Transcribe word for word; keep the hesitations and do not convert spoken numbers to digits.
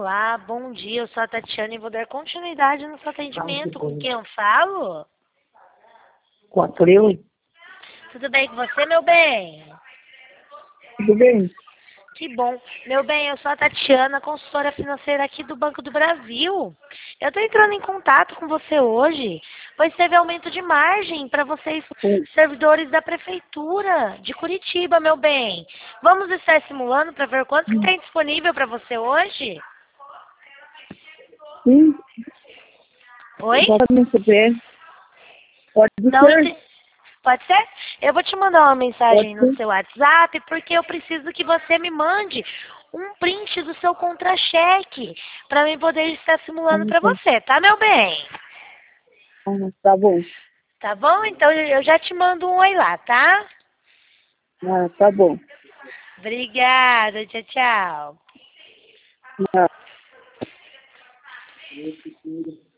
Olá, bom dia. Eu sou a Tatiana e vou dar continuidade no seu atendimento. Com quem eu falo? Com a Cleo? Tudo bem com você, meu bem? Tudo bem? Que bom. Meu bem, eu sou a Tatiana, consultora financeira aqui do Banco do Brasil. Eu estou entrando em contato com você hoje, pois teve aumento de margem para vocês, Sim. servidores da Prefeitura de Curitiba, meu bem. Vamos estar simulando para ver quanto que tem disponível para você hoje? Sim, Oi? exatamente. Saber. Pode Não ser? entendi. Pode ser? Eu vou te mandar uma mensagem Pode no ser. seu WhatsApp, porque eu preciso que você me mande um print do seu contra-cheque, para mim poder estar simulando Ah, para tá. você, tá, meu bem? Ah, tá bom. Tá bom? Então eu já te mando um oi lá, tá? Ah, tá bom. Obrigada, tchau, tchau. Ah.